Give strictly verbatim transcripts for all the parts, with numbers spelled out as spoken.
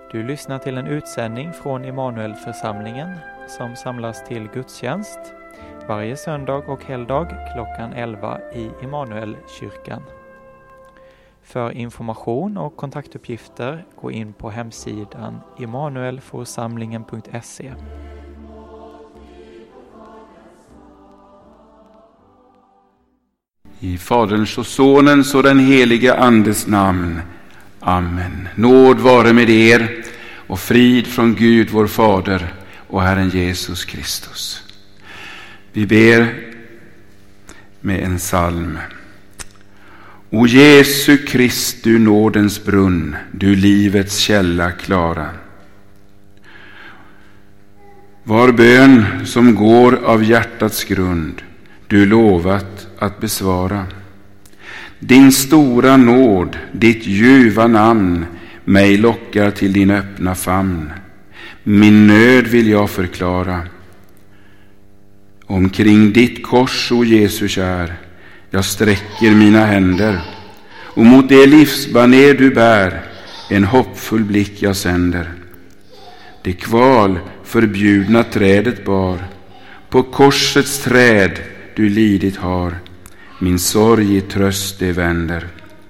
Du lyssnar till en utsändning från Immanuelförsamlingen som samlas till gudstjänst varje söndag och helgdag klockan elva i Immanuelkyrkan. För information och kontaktuppgifter gå in på hemsidan immanuelforsamlingen punkt se. I Faderns och Sonens och den helige Andes namn. Amen. Nåd vare med er och frid från Gud vår Fader och Herren Jesus Kristus. Vi ber med en psalm. O Jesu Krist, du nådens brunn, du livets källa klara. Var bön som går av hjärtats grund, du lovat att besvara. Din stora nåd, ditt ljuva namn, mig lockar till din öppna famn. Min nöd vill jag förklara. Omkring ditt kors, o Jesus kär, jag sträcker mina händer, och mot det livsbaner du bär, en hoppfull blick jag sänder. Det kval förbjudna trädet bar, på korsets träd du lidit har, min sorg i tröst det vänder.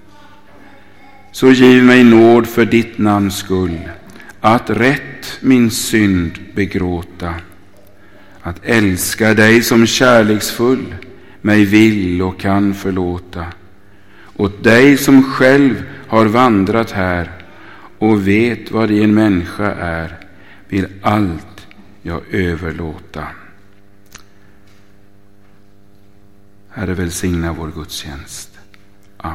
Så giv mig nåd för ditt namns skull, att rätt min synd begråta, att älska dig som kärleksfull mig vill och kan förlåta. Åt dig som själv har vandrat här och vet vad en människa är, vill allt jag överlåta. Herre, välsigna vår gudstjänst. Amen.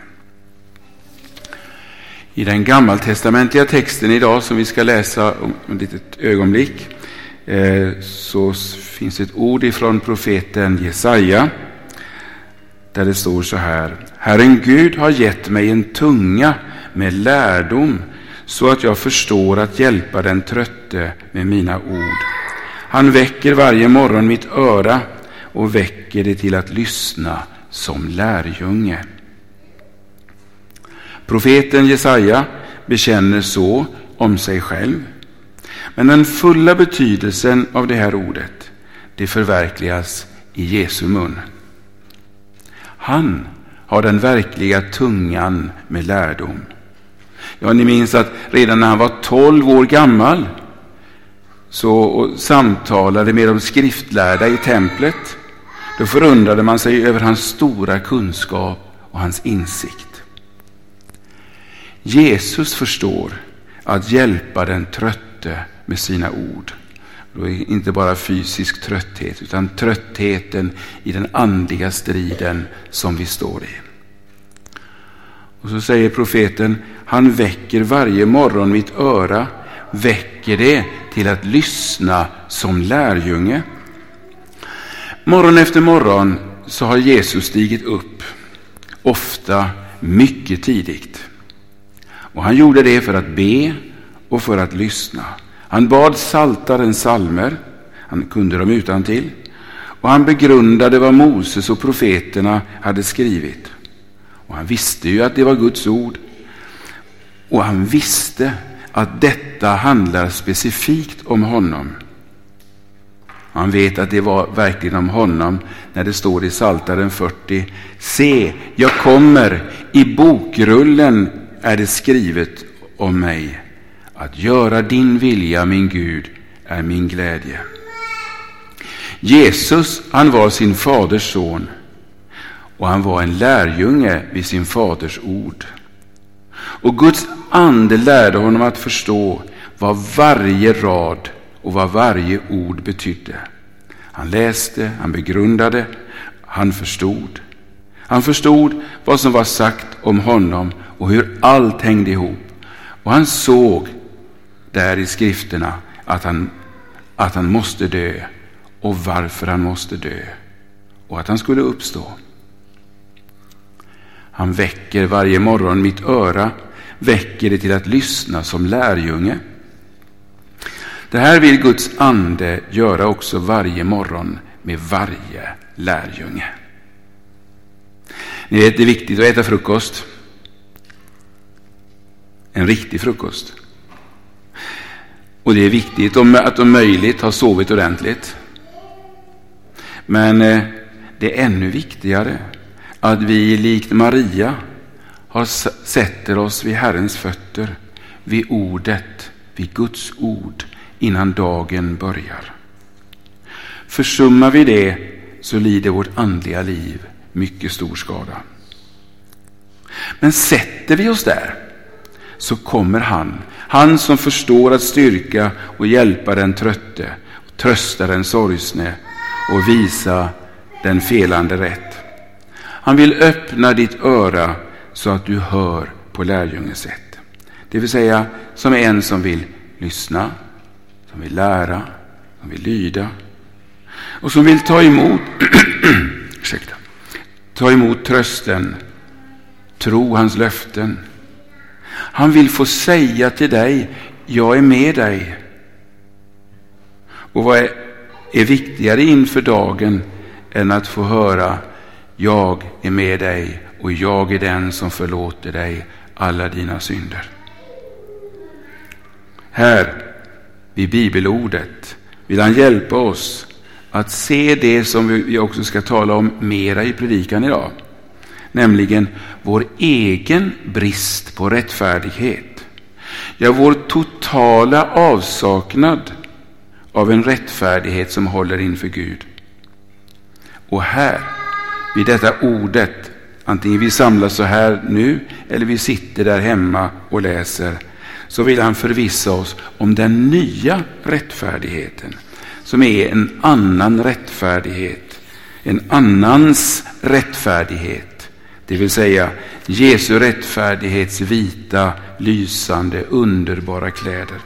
I den gammaltestamentliga texten idag som vi ska läsa om ett litet ögonblick eh, så finns ett ord ifrån profeten Jesaja där det står så här: Herren Gud har gett mig en tunga med lärdom så att jag förstår att hjälpa den trötte med mina ord. Han väcker varje morgon mitt öra och väcker det till att lyssna som lärjunge. Profeten Jesaja bekänner så om sig själv. Men den fulla betydelsen av det här ordet, det förverkligas i Jesu mun. Han har den verkliga tungan med lärdom. Ja, ni minns att redan när han var tolv år gammal så och samtalade med de skriftlärda i templet. Då förundrade man sig över hans stora kunskap och hans insikt. Jesus förstår att hjälpa den trötte med sina ord. Då är inte bara fysisk trötthet utan tröttheten i den andliga striden som vi står i. Och så säger profeten, han väcker varje morgon mitt öra, väcker det till att lyssna som lärjunge. Morgon efter morgon så har Jesus stigit upp, ofta mycket tidigt. Och han gjorde det för att be och för att lyssna. Han bad saltarens psalmer, han kunde dem utantill, och han begrundade vad Moses och profeterna hade skrivit. Och han visste ju att det var Guds ord. Och han visste att detta handlar specifikt om honom. Han vet att det var verkligen om honom när det står i Psaltaren fyrtio: Se, jag kommer, i bokrullen är det skrivet om mig. Att göra din vilja, min Gud, är min glädje. Jesus, han var sin faders son. Och han var en lärjunge vid sin faders ord. Och Guds ande lärde honom att förstå vad varje rad och vad varje ord betydde. Han läste, han begrundade, han förstod. Han förstod vad som var sagt om honom och hur allt hängde ihop. Och han såg där i skrifterna att han, att han måste dö och varför han måste dö och att han skulle uppstå. Han väcker varje morgon mitt öra, väcker det till att lyssna som lärjunge. Det här vill Guds ande göra också varje morgon med varje lärjunge. Ni vet, det är viktigt att äta frukost. En riktig frukost. Och det är viktigt att om möjligt ha sovit ordentligt. Men det är ännu viktigare att vi likt Maria har sätter oss vid Herrens fötter, vid ordet, vid Guds ord, innan dagen börjar. Försummar vi det så lider vårt andliga liv mycket stor skada. Men sätter vi oss där så kommer han, han som förstår att styrka och hjälpa den trötte, och trösta den sorgsne och visa den felande rätt. Han vill öppna ditt öra så att du hör på lärjungens sätt. Det vill säga som en som vill lyssna, som vill lära, som vill lyda och som vill ta emot ursäkta, ta emot trösten, tro hans löften. Han vill få säga till dig, jag är med dig. Och vad är, är viktigare inför dagen än att få höra, jag är med dig och jag är den som förlåter dig alla dina synder. Här vid bibelordet vill han hjälpa oss att se det som vi också ska tala om mera i predikan idag. Nämligen vår egen brist på rättfärdighet. Ja, vår totala avsaknad av en rättfärdighet som håller inför Gud. Och här, vid detta ordet, antingen vi samlas så här nu eller vi sitter där hemma och läser, så vill han förvissa oss om den nya rättfärdigheten, som är en annan rättfärdighet, en annans rättfärdighet. Det vill säga Jesu rättfärdighets vita, lysande, underbara kläder.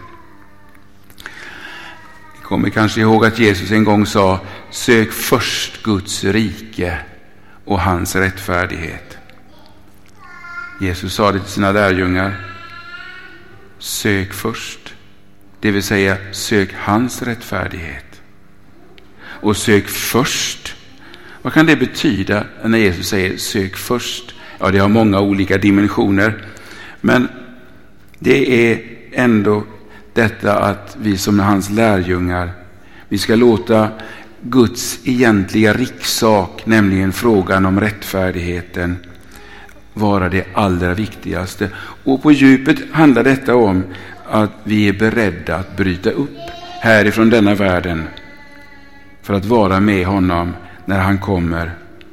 Ni kommer kanske ihåg att Jesus en gång sa, sök först Guds rike och hans rättfärdighet. Jesus sa det till sina lärjungar, sök först. Det vill säga sök hans rättfärdighet. Och sök först. Vad kan det betyda när Jesus säger sök först? Ja, det har många olika dimensioner. Men det är ändå detta att vi som är hans lärjungar, vi ska låta Guds egentliga rikssak, nämligen frågan om rättfärdigheten, vara det allra viktigaste. Och på djupet handlar detta om att vi är beredda att bryta upp härifrån denna världen för att vara med honom när han kommer.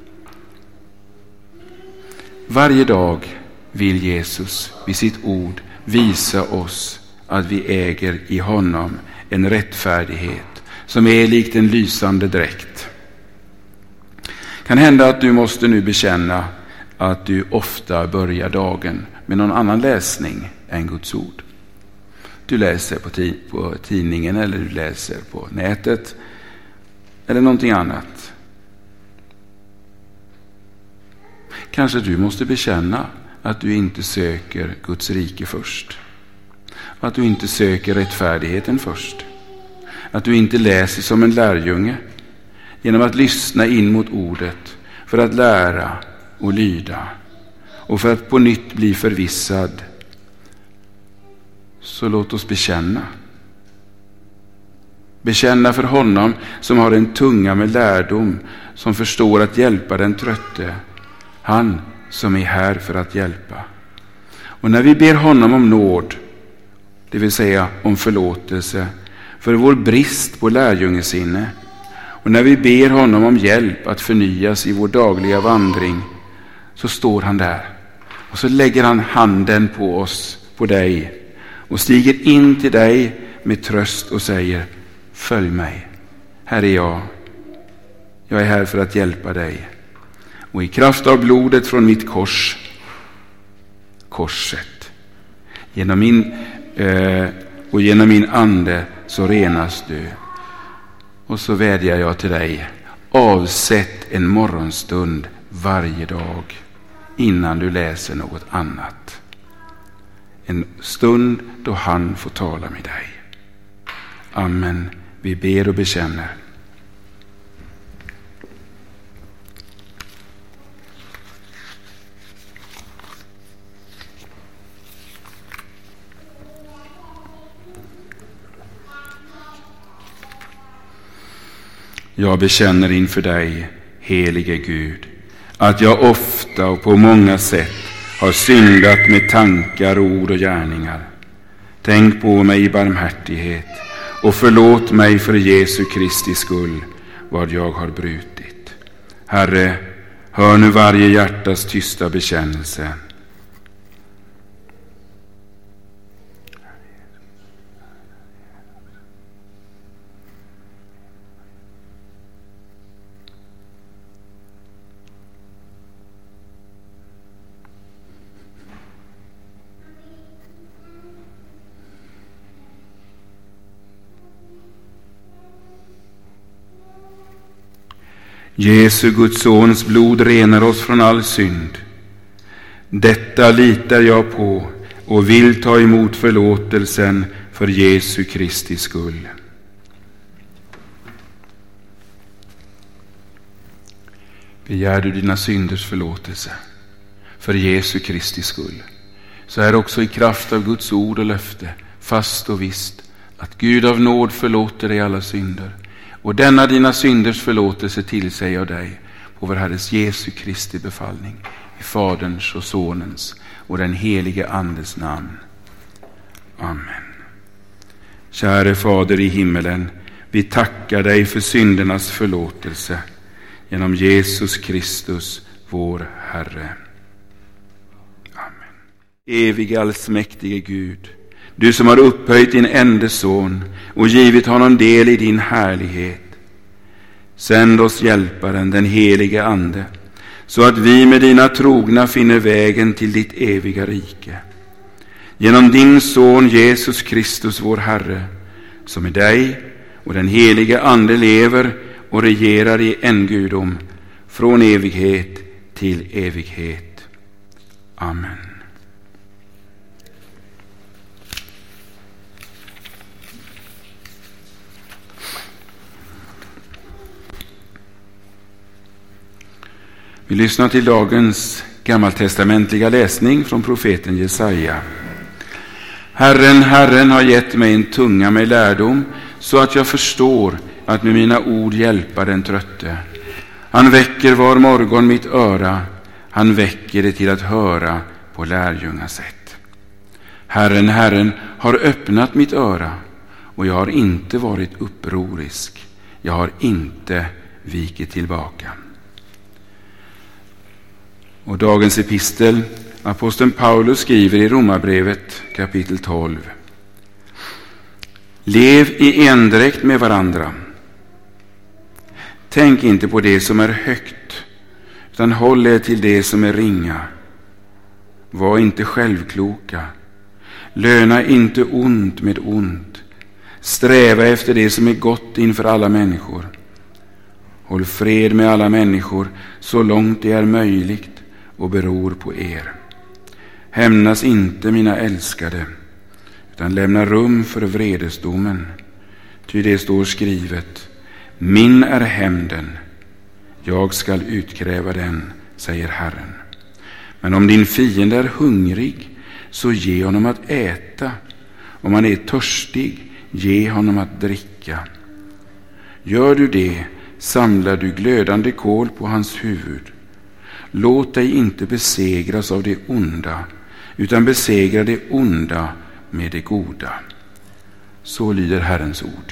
Varje dag vill Jesus vid sitt ord visa oss att vi äger i honom en rättfärdighet som är likt en lysande dräkt. Kan hända att du måste nu bekänna att du ofta börjar dagen med någon annan läsning än Guds ord. Du läser på, t- på tidningen eller du läser på nätet eller någonting annat. Kanske du måste bekänna att du inte söker Guds rike först. Att du inte söker rättfärdigheten först. Att du inte läser som en lärjunge genom att lyssna in mot ordet för att lära och lyda och för att på nytt bli förvissad. Så låt oss bekänna. Bekänna för honom som har en tunga med lärdom, som förstår att hjälpa den trötte. Han som är här för att hjälpa. Och när vi ber honom om nåd, det vill säga om förlåtelse för vår brist på lärjungesinne, och när vi ber honom om hjälp att förnyas i vår dagliga vandring, så står han där och så lägger han handen på oss, på dig, och stiger in till dig med tröst och säger, följ mig, här är jag. Jag är här för att hjälpa dig. Och i kraft av blodet från mitt kors, korset, genom min, eh, och genom min ande så renas du. Och så vädjar jag till dig, avsätt en morgonstund varje dag innan du läser något annat. En stund då han får tala med dig. Amen. Vi ber och bekänner. Jag bekänner inför dig, helige Gud, att jag ofta och på många sätt har syndat med tankar, ord och gärningar. Tänk på mig i barmhärtighet och förlåt mig för Jesu Kristi skull vad jag har brutit. Herre, hör nu varje hjärtas tysta bekännelse. Jesu Guds sons blod renar oss från all synd. Detta litar jag på och vill ta emot förlåtelsen för Jesu Kristi skull. Begär du dina synders förlåtelse för Jesu Kristi skull, så är också i kraft av Guds ord och löfte fast och visst att Gud av nåd förlåter dig alla synder. Och denna dina synders förlåtelse tillsäger jag dig på vår Herres Jesu Kristi befallning, i Faderns och Sonens och den helige Andes namn. Amen. Käre Fader i himmelen, vi tackar dig för syndernas förlåtelse genom Jesus Kristus, vår Herre. Amen. Evige allsmäktige Gud, du som har upphöjt din enda son och givit honom del i din härlighet. Sänd oss hjälparen, den helige Ande, så att vi med dina trogna finner vägen till ditt eviga rike. Genom din son Jesus Kristus, vår Herre, som med dig och den helige Ande lever och regerar i en gudom från evighet till evighet. Amen. Vi lyssnar till dagens gammaltestamentliga läsning från profeten Jesaja. Herren, Herren har gett mig en tunga med lärdom, så att jag förstår att med mina ord hjälpa den trötte. Han väcker var morgon mitt öra, han väcker det till att höra på lärjungasätt. Herren, Herren har öppnat mitt öra, och jag har inte varit upprorisk. Jag har inte vikit tillbaka. Och dagens epistel, aposteln Paulus skriver i Romarbrevet kapitel tolv. Lev i endräkt med varandra. Tänk inte på det som är högt, utan håll er till det som är ringa. Var inte självkloka. Löna inte ont med ont. Sträva efter det som är gott inför alla människor. Håll fred med alla människor så långt det är möjligt och beror på er. Hämnas inte, mina älskade, utan lämna rum för vredesdomen. Ty det står skrivet: min är hämnden, jag skall utkräva den, säger Herren. Men om din fiende är hungrig, så ge honom att äta. Om han är törstig, ge honom att dricka. Gör du det, samlar du glödande kol på hans huvud. Låt dig inte besegras av det onda, utan besegra det onda med det goda. Så lyder Herrens ord.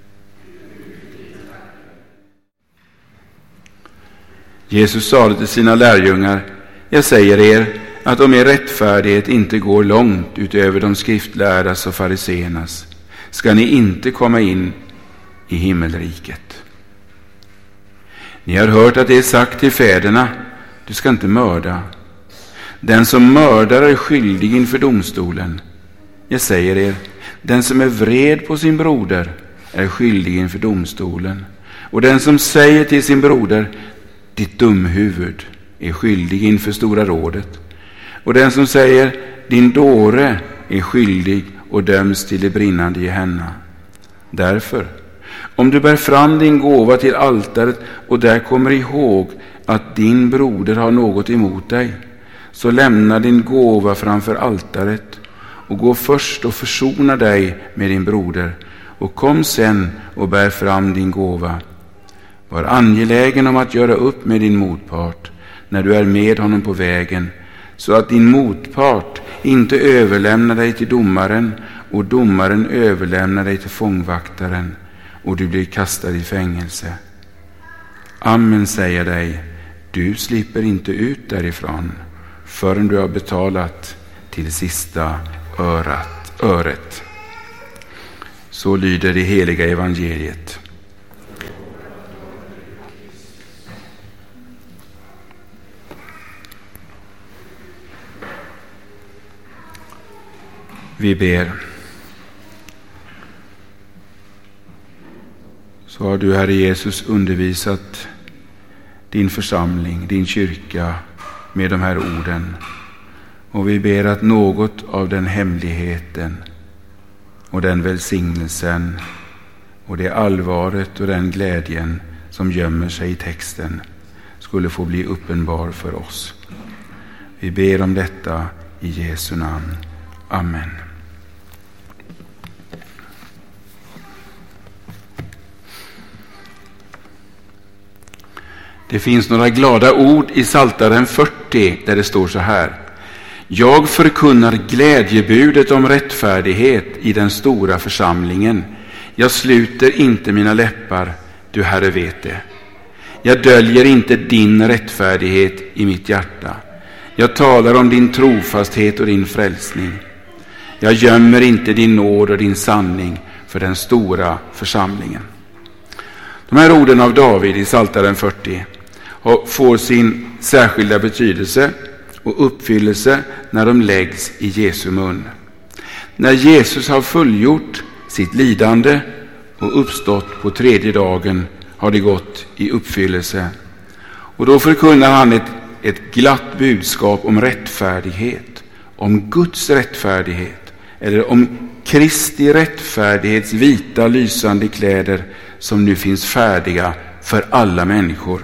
Jesus sade till sina lärjungar: jag säger er att om er rättfärdighet inte går långt utöver de skriftlärdas och fariseernas, ska ni inte komma in i himmelriket. Ni har hört att det är sagt till fäderna: du ska inte mörda. Den som mördar är skyldig inför domstolen. Jag säger er, den som är vred på sin broder är skyldig inför domstolen. Och den som säger till sin broder: ditt dumhuvud, är skyldig inför Stora rådet. Och den som säger: din dåre, är skyldig och döms till det brinnande Gehenna. Därför, om du bär fram din gåva till altaret och där kommer ihåg att din broder har något emot dig, så lämna din gåva framför altaret och gå först och försona dig med din broder, och kom sen och bär fram din gåva. Var angelägen om att göra upp med din motpart när du är med honom på vägen, så att din motpart inte överlämnar dig till domaren och domaren överlämnar dig till fångvaktaren och du blir kastad i fängelse. Amen säger dig, du slipper inte ut därifrån förrän du har betalat till sista örat, öret. Så lyder det heliga evangeliet. Vi ber. Så har du, Herre Jesus, undervisat din församling, din kyrka med de här orden. Och vi ber att något av den hemligheten och den välsignelsen och det allvaret och den glädjen som gömmer sig i texten skulle få bli uppenbar för oss. Vi ber om detta i Jesu namn. Amen. Det finns några glada ord i Psaltaren fyrtio där det står så här: Jag förkunnar glädjebudet om rättfärdighet i den stora församlingen. Jag sluter inte mina läppar, du Herre vet det. Jag döljer inte din rättfärdighet i mitt hjärta. Jag talar om din trofasthet och din frälsning. Jag gömmer inte din nåd och din sanning för den stora församlingen. De här orden av David i Psaltaren fyrtio får sin särskilda betydelse och uppfyllelse när de läggs i Jesu mun. När Jesus har fullgjort sitt lidande och uppstått på tredje dagen har det gått i uppfyllelse. Och då förkunnar han ett, ett glatt budskap om rättfärdighet, om Guds rättfärdighet, eller om Kristi rättfärdighets vita lysande kläder som nu finns färdiga för alla människor.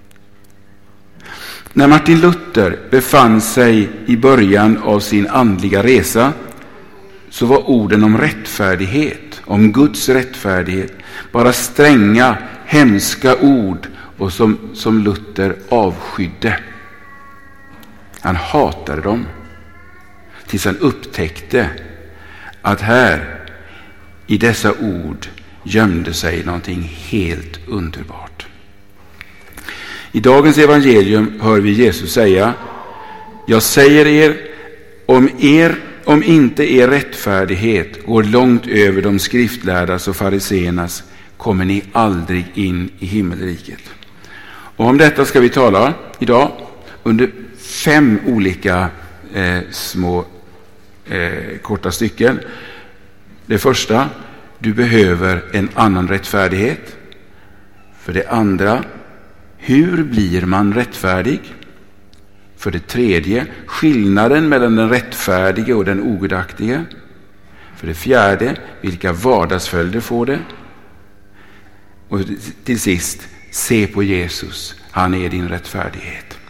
När Martin Luther befann sig i början av sin andliga resa så var orden om rättfärdighet, om Guds rättfärdighet, bara stränga, hemska ord och som, som Luther avskydde. Han hatade dem tills han upptäckte att här i dessa ord gömde sig någonting helt underbart. I dagens evangelium hör vi Jesus säga: Jag säger er, om er om inte er rättfärdighet går långt över de skriftlärdas och fariseernas, kommer ni aldrig in i himmelriket. Och om detta ska vi tala idag under fem olika eh, små eh, korta stycken. Det första: du behöver en annan rättfärdighet. För det andra: hur blir man rättfärdig? För det tredje: skillnaden mellan den rättfärdige och den ogudaktige. För det fjärde: vilka vardagsföljder får det? Och till sist: se på Jesus, han är din rättfärdighet.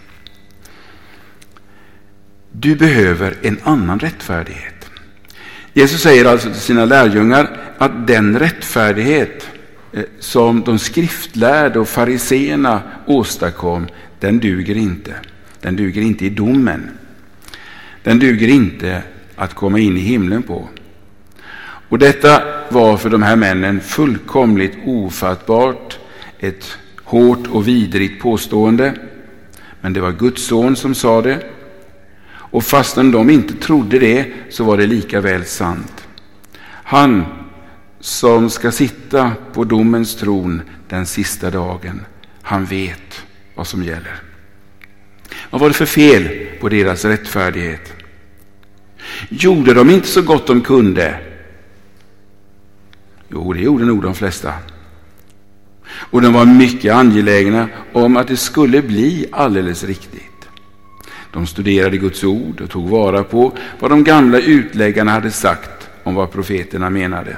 Du behöver en annan rättfärdighet. Jesus säger alltså till sina lärjungar att den rättfärdighet som de skriftlärda och fariseerna åstadkom, den duger inte. Den duger inte i domen. Den duger inte att komma in i himlen på. Och detta var för de här männen fullkomligt ofattbart, ett hårt och vidrigt påstående. Men det var Guds son som sa det. Och fastän de inte trodde det, så var det lika väl sant. Han som ska sitta på domens tron den sista dagen, han vet vad som gäller. Vad var det för fel på deras rättfärdighet? Gjorde de inte så gott de kunde? Jo, det gjorde nog de flesta. Och de var mycket angelägna om att det skulle bli alldeles riktigt. De studerade Guds ord och tog vara på vad de gamla utläggarna hade sagt om vad profeterna menade.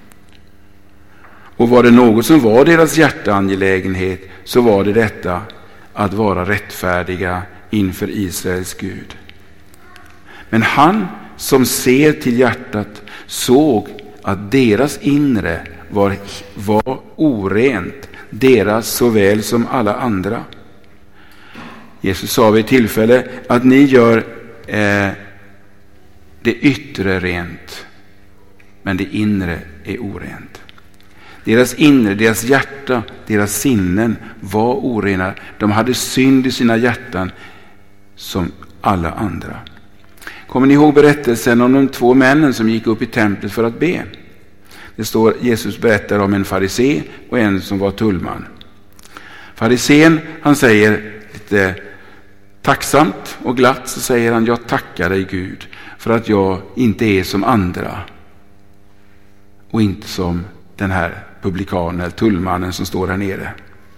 Och var det något som var deras hjärteangelägenhet, så var det detta: att vara rättfärdiga inför Israels Gud. Men han som ser till hjärtat såg att deras inre var, var orent, deras såväl som alla andra. Jesus sa vid ett tillfälle att ni gör eh, det yttre rent, men det inre är orent. Deras inre, deras hjärta, deras sinnen var orena. De hade synd i sina hjärtan som alla andra. Kommer ni ihåg berättelsen om de två männen som gick upp i templet för att be? Det står, Jesus berättar om en farisé och en som var tullman. Farisén, han säger lite tacksamt och glatt, så säger han: jag tackar dig Gud för att jag inte är som andra och inte som den här publikanen eller tullmannen som står där nere.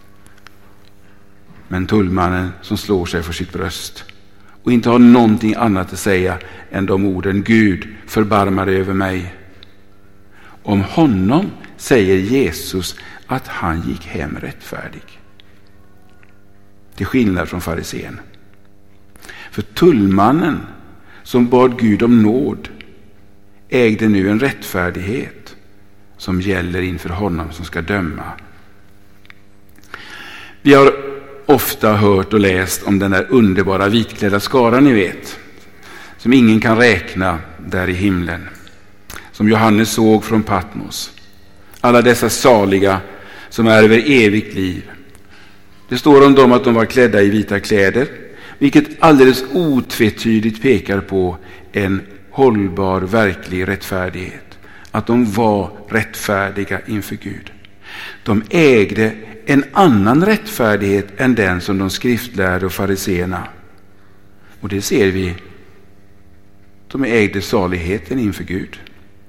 Men tullmannen som slår sig för sitt bröst och inte har någonting annat att säga än de orden: Gud, förbarma dig över mig. Om honom säger Jesus att han gick hem rättfärdig. Till skillnad från farisén. För tullmannen som bad Gud om nåd ägde nu en rättfärdighet som gäller inför honom som ska döma. Vi har ofta hört och läst om den där underbara vitklädda skaran, ni vet, som ingen kan räkna där i himlen, som Johannes såg från Patmos. Alla dessa saliga som ärver evigt liv. Det står om dem att de var klädda i vita kläder, vilket alldeles otvetydigt pekar på en hållbar, verklig rättfärdighet. Att de var rättfärdiga inför Gud. De ägde en annan rättfärdighet än den som de skriftlärde och fariséerna. Och det ser vi. De ägde saligheten inför Gud.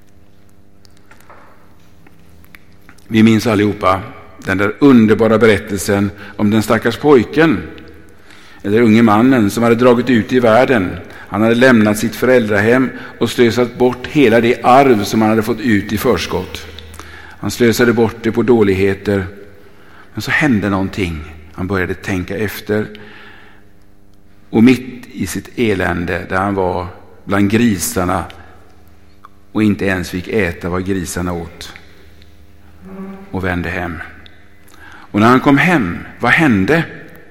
Vi minns allihopa den där underbara berättelsen om den stackars pojken, eller unge mannen som hade dragit ut i världen. Han hade lämnat sitt föräldrahem och slösat bort hela det arv som han hade fått ut i förskott. Han slösade bort det på dåligheter. Men så hände någonting. Han började tänka efter. Och mitt i sitt elände, där han var bland grisarna och inte ens fick äta vad grisarna åt, och vände hem. Och när han kom hem, vad hände?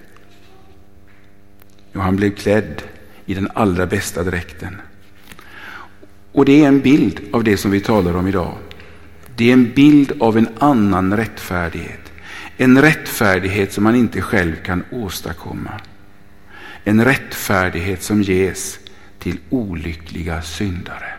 Jo, han blev klädd i den allra bästa dräkten. Och det är en bild av det som vi talar om idag. Det är en bild av en annan rättfärdighet. En rättfärdighet som man inte själv kan åstadkomma. En rättfärdighet som ges till olyckliga syndare.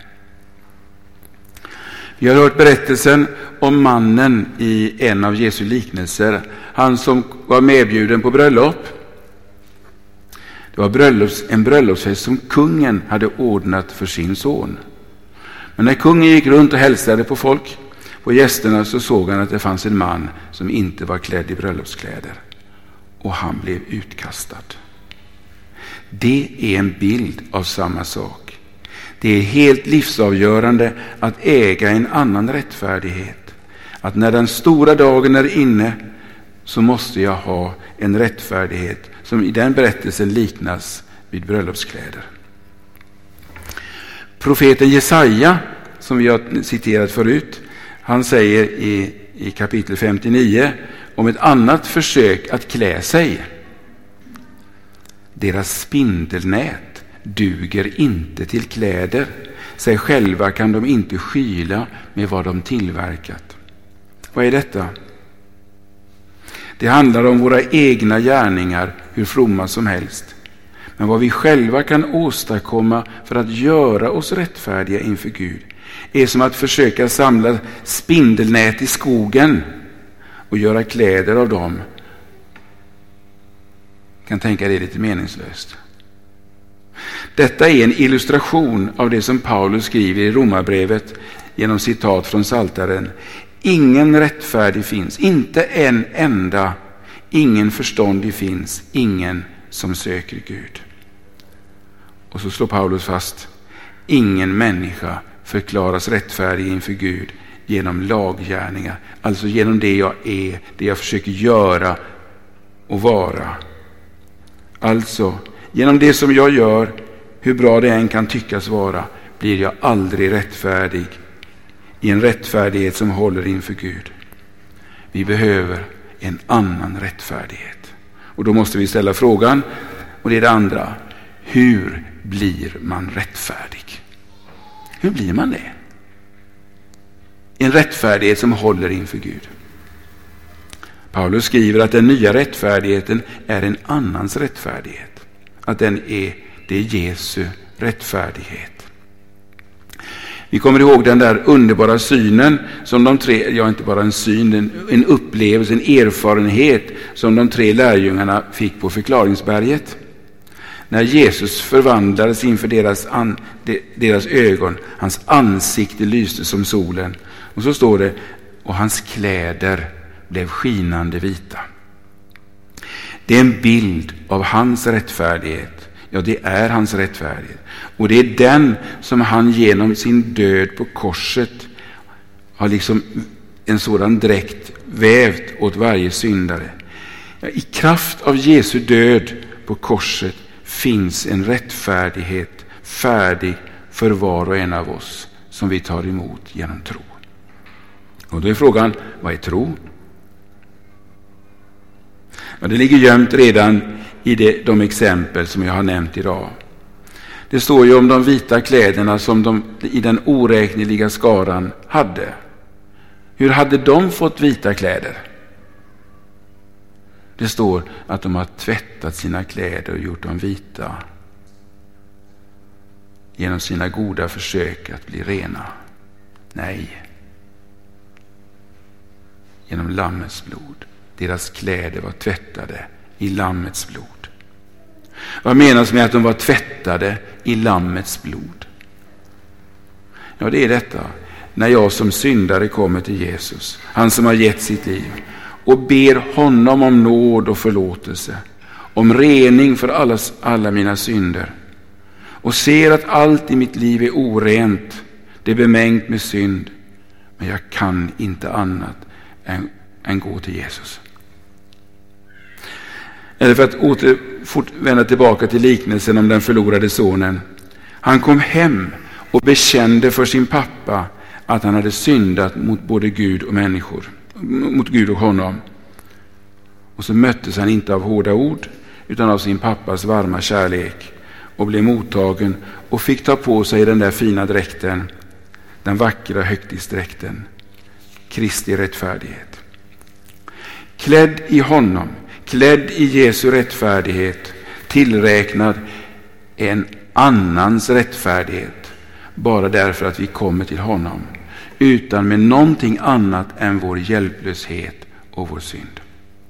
Vi har hört berättelsen om mannen i en av Jesu liknelser. Han som var medbjuden på bröllop. Det var bröllops, en bröllopsfest som kungen hade ordnat för sin son. Men när kungen gick runt och hälsade på folk, på gästerna, så såg han att det fanns en man som inte var klädd i bröllopskläder. Och han blev utkastad. Det är en bild av samma sak. Det är helt livsavgörande att äga en annan rättfärdighet. Att när den stora dagen är inne så måste jag ha en rättfärdighet som i den berättelsen liknas vid bröllopskläder. Profeten Jesaja, som vi har citerat förut, han säger i, i kapitel femtionio om ett annat försök att klä sig. Deras spindelnät duger inte till kläder. Sig själva kan de inte skyla med vad de tillverkat. Vad är detta? Det handlar om våra egna gärningar, hur fromma som helst. Men vad vi själva kan åstadkomma för att göra oss rättfärdiga inför Gud är som att försöka samla spindelnät i skogen och göra kläder av dem. Jag kan tänka det är lite meningslöst. Detta är en illustration av det som Paulus skriver i Romarbrevet genom citat från Psaltaren. Ingen rättfärdig finns, inte en enda. Ingen förståndig finns, ingen som söker Gud. Och så slår Paulus fast: ingen människa förklaras rättfärdig inför Gud genom laggärningar, alltså genom det jag är, det jag försöker göra och vara. Alltså, genom det som jag gör, hur bra det än kan tyckas vara, blir jag aldrig rättfärdig i en rättfärdighet som håller inför Gud. Vi behöver en annan rättfärdighet. Och då måste vi ställa frågan, och det är det andra: hur blir man rättfärdig? Hur blir man det? En rättfärdighet som håller inför Gud. Paulus skriver att den nya rättfärdigheten är en annans rättfärdighet. Att den är, det är Jesu rättfärdighet. Vi kommer ihåg den där underbara synen som de tre, ja inte bara en syn, en, en upplevelse, en erfarenhet som de tre lärjungarna fick på förklaringsberget. När Jesus förvandlades inför deras, an, deras ögon, hans ansikte lyste som solen. Och så står det, och hans kläder blev skinande vita. Det är en bild av hans rättfärdighet. Ja, det är hans rättfärdighet. Och det är den som han genom sin död på korset har liksom en sådan dräkt vävt åt varje syndare. Ja, i kraft av Jesu död på korset finns en rättfärdighet färdig för var och en av oss som vi tar emot genom tro. Och då är frågan, vad är tro? Ja, det ligger gömt redan i det, de exempel som jag har nämnt idag. Det står ju om de vita kläderna som de i den oräkneliga skaran hade. Hur hade de fått vita kläder? Det står att de har tvättat sina kläder och gjort dem vita genom sina goda försök att bli rena. Nej. Genom lammets blod. Deras kläder var tvättade i lammets blod. Vad menas med att de var tvättade i lammets blod? Ja, det är detta. När jag som syndare kommer till Jesus, han som har gett sitt liv, och ber honom om nåd och förlåtelse, om rening för alla, alla mina synder, och ser att allt i mitt liv är orent, det är bemängt med synd, men jag kan inte annat än, än gå till Jesus. Eller för att åter, fort, vända tillbaka till liknelsen om den förlorade sonen. Han kom hem och bekände för sin pappa att han hade syndat mot både Gud och människor, mot Gud och honom. Och så möttes han inte av hårda ord utan av sin pappas varma kärlek och blev mottagen och fick ta på sig den där fina dräkten, den vackra högtidsdräkten, Kristi rättfärdighet. Klädd i honom, klädd i Jesu rättfärdighet, tillräknad en annans rättfärdighet, bara därför att vi kommer till honom, utan med någonting annat än vår hjälplöshet och vår synd.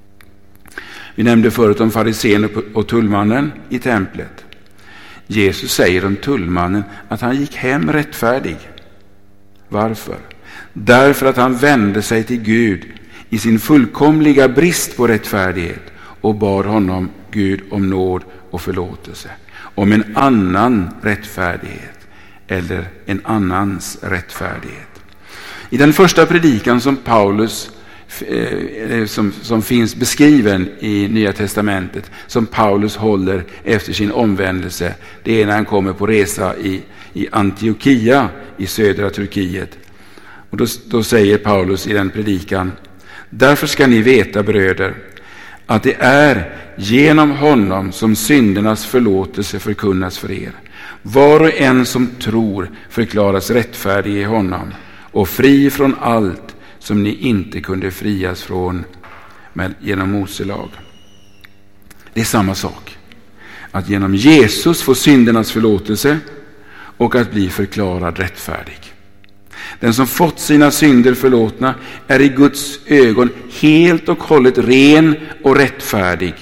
Vi nämnde förut om farisén och tullmannen i templet. Jesus säger om tullmannen att han gick hem rättfärdig. Varför? Därför att han vände sig till Gud i sin fullkomliga brist på rättfärdighet och bad honom, Gud, om nåd och förlåtelse, om en annan rättfärdighet eller en annans rättfärdighet. I den första predikan som Paulus eh, som, som finns beskriven i Nya testamentet, som Paulus håller efter sin omvändelse, det är när han kommer på resa i, i Antiochia i södra Turkiet. Och då, då säger Paulus i den predikan: därför ska ni veta, bröder, att det är genom honom som syndernas förlåtelse förkunnas för er. Var och en som tror förklaras rättfärdig i honom och fri från allt som ni inte kunde frias från med, genom Mose lag. Det är samma sak. Att genom Jesus få syndernas förlåtelse och att bli förklarad rättfärdig. Den som fått sina synder förlåtna är i Guds ögon helt och hållet ren och rättfärdig.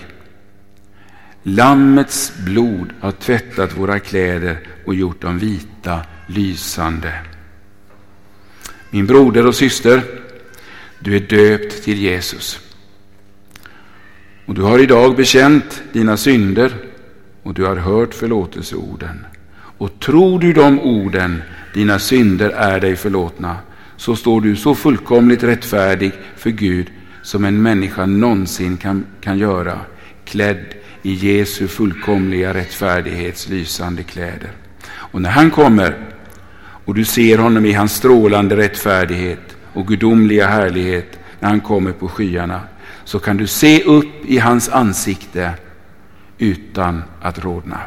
Lammets blod har tvättat våra kläder och gjort dem vita, lysande. Min broder och syster, du är döpt till Jesus. Och du har idag bekänt dina synder och du har hört förlåtelseorden. Och tror du de orden, dina synder är dig förlåtna, så står du så fullkomligt rättfärdig för Gud som en människa någonsin kan, kan göra, klädd i Jesu fullkomliga rättfärdighets lysande kläder. Och när han kommer och du ser honom i hans strålande rättfärdighet och gudomliga härlighet när han kommer på skyarna, så kan du se upp i hans ansikte utan att rodna.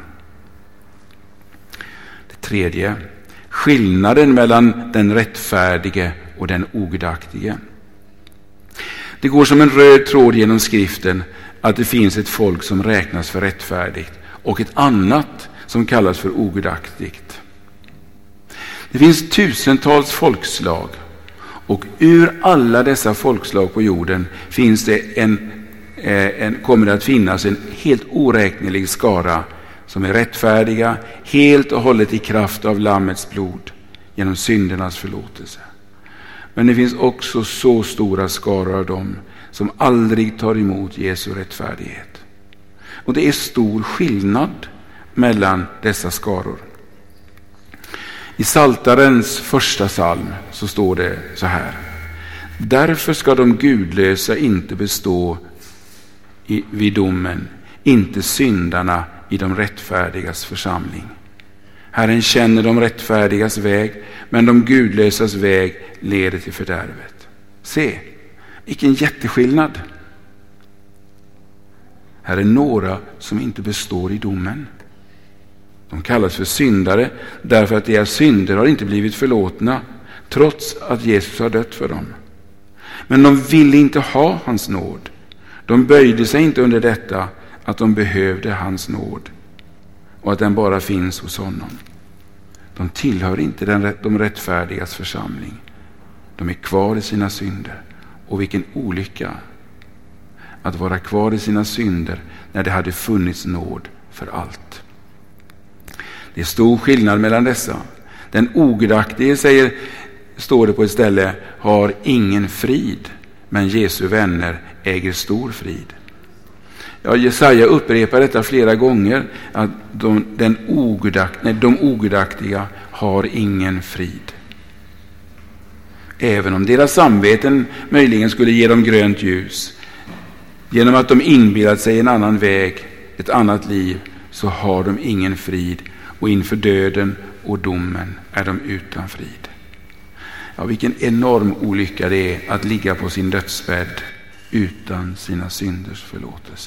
Det tredje, skillnaden mellan den rättfärdige och den ogudaktige. Det går som en röd tråd genom skriften att det finns ett folk som räknas för rättfärdigt och ett annat som kallas för ogudaktigt. Det finns tusentals folkslag, och ur alla dessa folkslag på jorden finns det en, en, kommer det att finnas en helt oräknelig skara som är rättfärdiga helt och hållet i kraft av lammets blod genom syndernas förlåtelse. Men det finns också så stora skaror av dem som aldrig tar emot Jesu rättfärdighet. Och det är stor skillnad mellan dessa skaror. I Psaltarens första psalm så står det så här: därför ska de gudlösa inte bestå i, vid domen, inte syndarna i de rättfärdigas församling. Herren känner de rättfärdigas väg, men de gudlösas väg leder till fördärvet. Se, vilken jätteskillnad. Här är några som inte består i domen. De kallas för syndare därför att deras synder har inte blivit förlåtna trots att Jesus har dött för dem. Men de ville inte ha hans nåd. De böjde sig inte under detta att de behövde hans nåd och att den bara finns hos honom. De tillhör inte den, de rättfärdigas församling. De är kvar i sina synder. Och vilken olycka att vara kvar i sina synder när det hade funnits nåd för allt. Det är stor skillnad mellan dessa. Den ogudaktige, säger, står det på ett ställe, har ingen frid, men Jesu vänner äger stor frid. Ja, Jesaja upprepar detta flera gånger, att de, den ogudakt, nej, de ogudaktiga har ingen frid. Även om deras samveten möjligen skulle ge dem grönt ljus, genom att de inbillat sig en annan väg, ett annat liv, så har de ingen frid, och inför döden och domen är de utan frid. Ja, vilken enorm olycka det är att ligga på sin dödsbädd utan sina synders förlåtelse.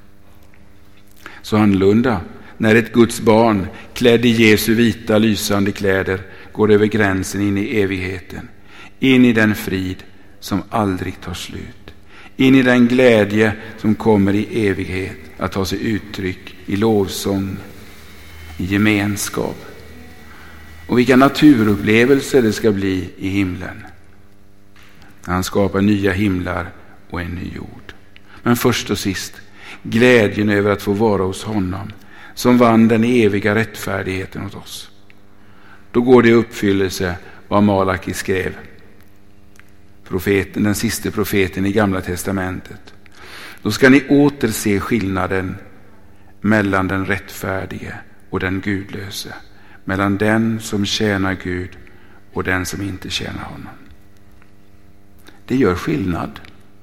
Så annorlunda när ett Guds barn klädd i Jesu vita lysande kläder går över gränsen in i evigheten, in i den frid som aldrig tar slut, in i den glädje som kommer i evighet att ta sig uttryck i lovsång, i gemenskap. Och vilka naturupplevelser det ska bli i himlen. Han skapar nya himlar och en ny jord. Men först och sist, glädjen över att få vara hos honom som vann den eviga rättfärdigheten åt oss. Då går det i uppfyllelse vad Malaki skrev. Profeten, den sista profeten i Gamla testamentet. Då ska ni åter se skillnaden mellan den rättfärdige och den gudlöse, mellan den som tjänar Gud och den som inte tjänar honom. Det gör skillnad.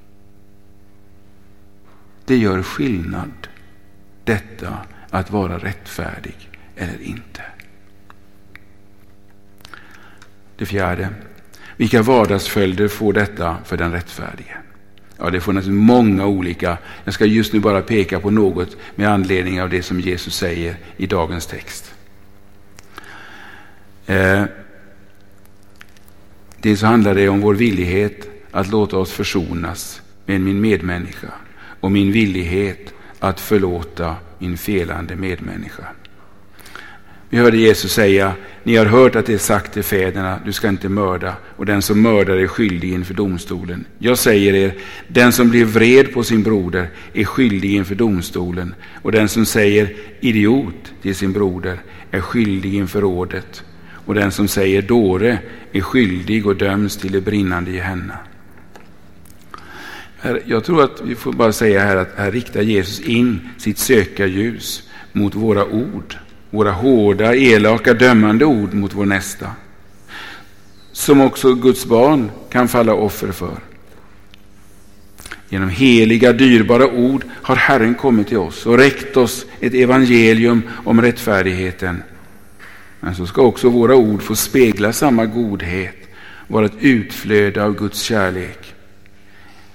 Det gör skillnad, detta att vara rättfärdig eller inte. Det fjärde. Vilka vardagsföljder får detta för den rättfärdige? Ja, det får naturligtvis många olika. Jag ska just nu bara peka på något med anledning av det som Jesus säger i dagens text. Eh, det så handlar det om vår villighet att låta oss försonas med min medmänniska och min villighet att förlåta min felande medmänniska. Vi hörde Jesus säga: ni har hört att det är sagt till fäderna, du ska inte mörda, och den som mördar är skyldig inför domstolen. Jag säger er, den som blir vred på sin broder är skyldig inför domstolen, och den som säger idiot till sin broder är skyldig inför rådet, och den som säger dåre är skyldig och döms till det brinnande Gehenna. Jag tror att vi får bara säga här att här riktar Jesus in sitt sökarljus mot våra ord, våra hårda, elaka, dömande ord mot vår nästa, som också Guds barn kan falla offer för. Genom heliga, dyrbara ord har Herren kommit till oss och räckt oss ett evangelium om rättfärdigheten. Men så ska också våra ord få spegla samma godhet, vara ett utflöde av Guds kärlek.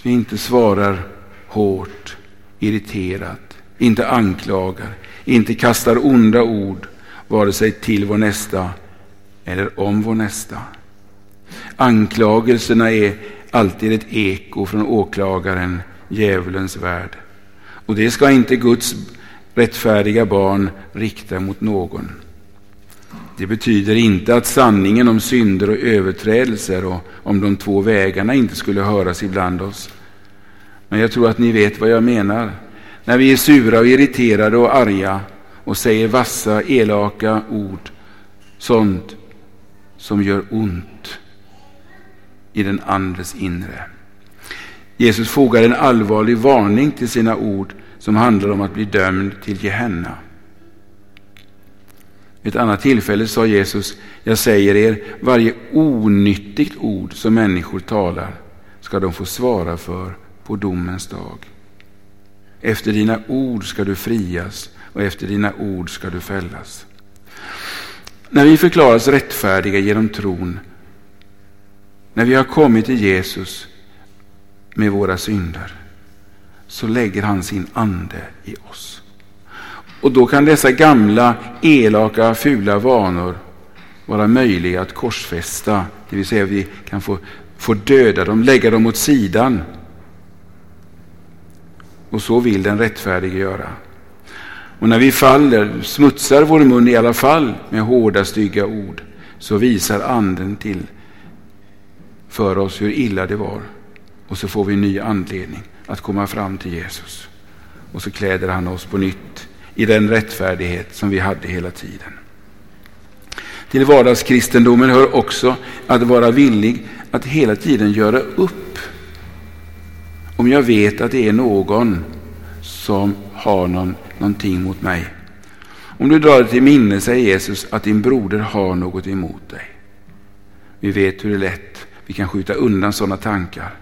vi inte svarar hårt, irriterat, inte anklagar, inte kastar onda ord vare sig till vår nästa eller om vår nästa. Anklagelserna är alltid ett eko från åklagaren, djävulens värld. Och det ska inte Guds rättfärdiga barn rikta mot någon. Det betyder inte att sanningen om synder och överträdelser och om de två vägarna inte skulle höras ibland oss. Men jag tror att ni vet vad jag menar. När vi är sura och irriterade och arga och säger vassa, elaka ord, sånt som gör ont i den andres inre. Jesus fogar en allvarlig varning till sina ord som handlar om att bli dömd till Gehenna. Vid ett annat tillfälle sa Jesus: jag säger er, varje onyttigt ord som människor talar ska de få svara för på domens dag. Efter dina ord ska du frias och efter dina ord ska du fällas. När vi förklaras rättfärdiga genom tron, när vi har kommit till Jesus med våra synder, så lägger han sin ande i oss. Och då kan dessa gamla, elaka, fula vanor vara möjliga att korsfästa. Det vill säga vi kan få, få döda dem, lägga dem åt sidan. Och så vill den rättfärdige göra. Och när vi faller, smutsar vår mun i alla fall med hårda, stygga ord, så visar anden till för oss hur illa det var. Och så får vi en ny anledning att komma fram till Jesus. Och så kläder han oss på nytt i den rättfärdighet som vi hade hela tiden. Till vardagskristendomen hör också att vara villig att hela tiden göra upp. Om jag vet att det är någon som har någon, någonting mot mig. Om du drar det till minne, säger Jesus, att din broder har något emot dig. Vi vet hur det är lätt. Vi kan skjuta undan sådana tankar.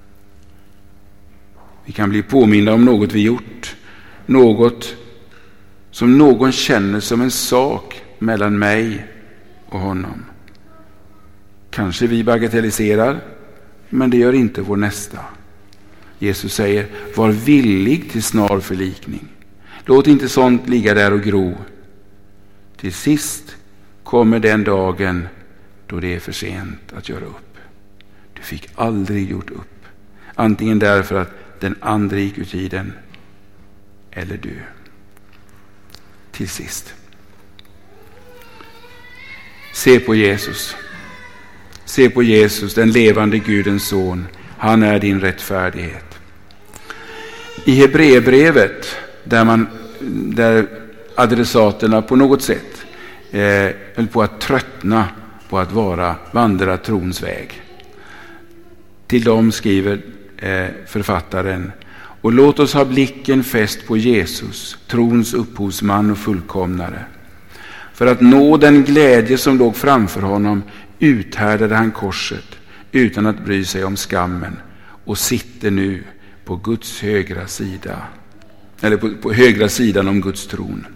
Vi kan bli påminna om något vi gjort. Något som någon känner som en sak mellan mig och honom. Kanske vi bagatelliserar, men det gör inte vår nästa. Jesus säger: var villig till snar förlikning. Låt inte sånt ligga där och gro. Till sist kommer den dagen då det är för sent att göra upp. Du fick aldrig gjort upp. Antingen därför att den andra gick ur tiden eller du. Till sist. Se på Jesus. Se på Jesus, den levande Gudens son. Han är din rättfärdighet. I Hebreerbrevet, där man där adressaterna på något sätt eh, höll på att tröttna på att vara vandra trons väg. Till dem skriver eh, författaren: och låt oss ha blicken fäst på Jesus, trons upphovsman och fullkomnare. För att nå den glädje som låg framför honom uthärdade han korset utan att bry sig om skammen och sitter nu på Guds högra sida, eller på, på högra sidan om Guds tron.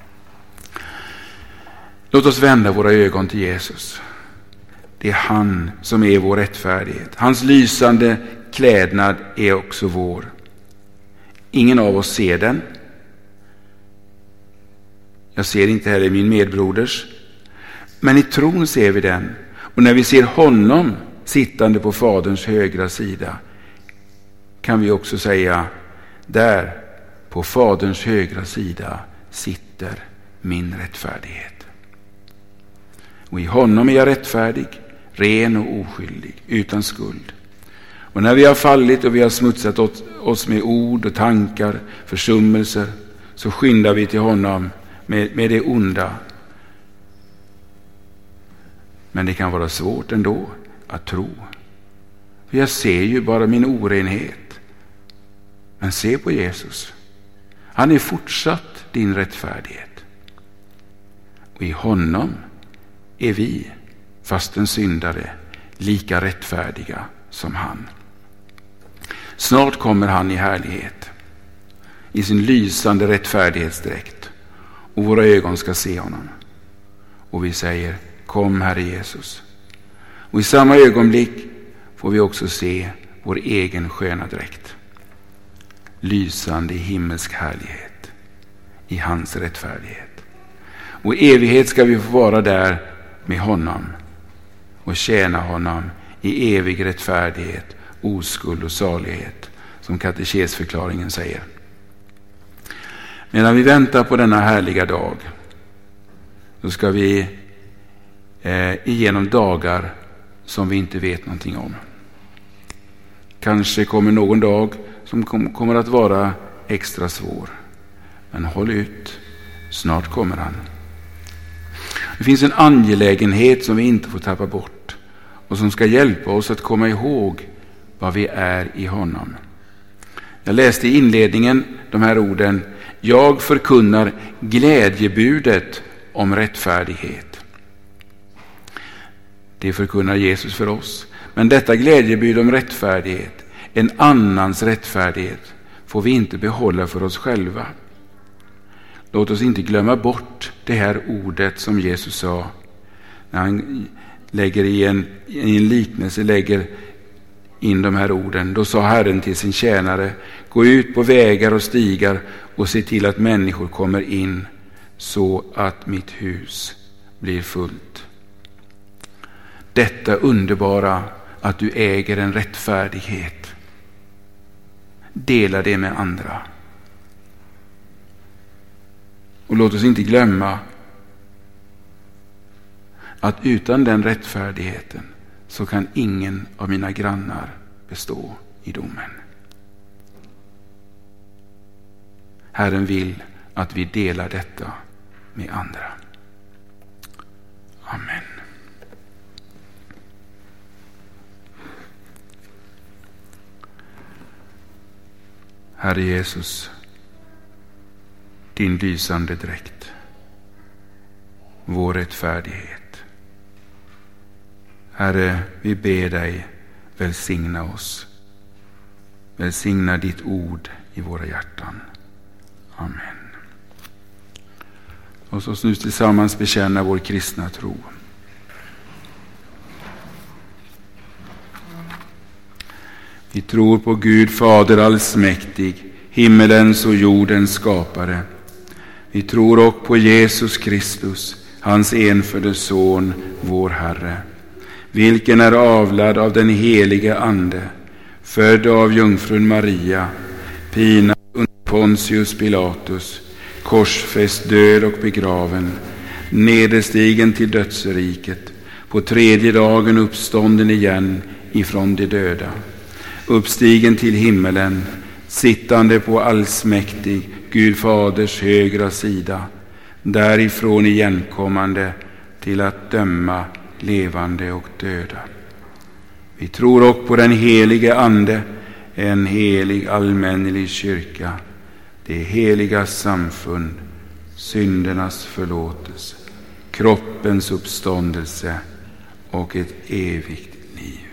Låt oss vända våra ögon till Jesus. Det är han som är vår rättfärdighet. Hans lysande klädnad är också vår. Ingen av oss ser den. Jag ser inte heller min medbroders. Men i tron ser vi den. Och när vi ser honom sittande på Faderns högra sida, kan vi också säga: där på Faderns högra sida sitter min rättfärdighet. Och i honom är jag rättfärdig, ren och oskyldig, utan skuld. Och när vi har fallit och vi har smutsat oss med ord och tankar, försummelser, så skyndar vi till honom med, med det onda. Men det kan vara svårt ändå att tro. För jag ser ju bara min orenhet. Men se på Jesus. Han är fortsatt din rättfärdighet. Och i honom är vi, fastän syndare, lika rättfärdiga som han. Snart kommer han i härlighet, i sin lysande rättfärdighetsdräkt, och våra ögon ska se honom. Och vi säger: kom, Herre Jesus. Och i samma ögonblick får vi också se vår egen sköna dräkt, lysande i himmelsk härlighet, i hans rättfärdighet. Och i evighet ska vi få vara där med honom och tjäna honom i evig rättfärdighet, oskuld och salighet, som katekesförklaringen säger. Medan vi väntar på denna härliga dag, så ska vi eh, igenom dagar som vi inte vet någonting om. Kanske kommer någon dag som kom, kommer att vara extra svår. Men håll ut, snart kommer han. Det finns en angelägenhet som vi inte får tappa bort och som ska hjälpa oss att komma ihåg vad vi är i honom. Jag läste i inledningen de här orden: jag förkunnar glädjebudet om rättfärdighet. Det förkunnar Jesus för oss. Men detta glädjebud om rättfärdighet, en annans rättfärdighet, får vi inte behålla för oss själva. Låt oss inte glömma bort det här ordet som Jesus sa när han lägger i en, i en liknelse lägger in de här orden. Då sa Herren till sin tjänare: gå ut på vägar och stigar och se till att människor kommer in, så att mitt hus blir fullt. Detta underbara att du äger en rättfärdighet, dela det med andra. Och låt oss inte glömma att utan den rättfärdigheten så kan ingen av mina grannar bestå i domen. Herren vill att vi delar detta med andra. Amen. Herre Jesus, din lysande dräkt, vår rättfärdighet. Herre, vi ber dig, välsigna oss. Välsigna ditt ord i våra hjärtan. Amen. Och så nu tillsammans bekänna vår kristna tro. Vi tror på Gud Fader allsmäktig, himmelens och jordens skapare. Vi tror också på Jesus Kristus, hans enfödde son, vår Herre, vilken är avlad av den helige Ande, född av jungfrun Maria, pinad under Pontius Pilatus, korsfäst, död och begraven, nederstigen till dödsriket, på tredje dagen uppstånden igen ifrån de döda, uppstigen till himmelen, sittande på allsmäktig Gud Faders högra sida, därifrån igenkommande till att döma levande och döda. Vi tror också på den helige Ande, en helig allmännelig kyrka, det heliga samfund, syndernas förlåtelse, kroppens uppståndelse och ett evigt liv.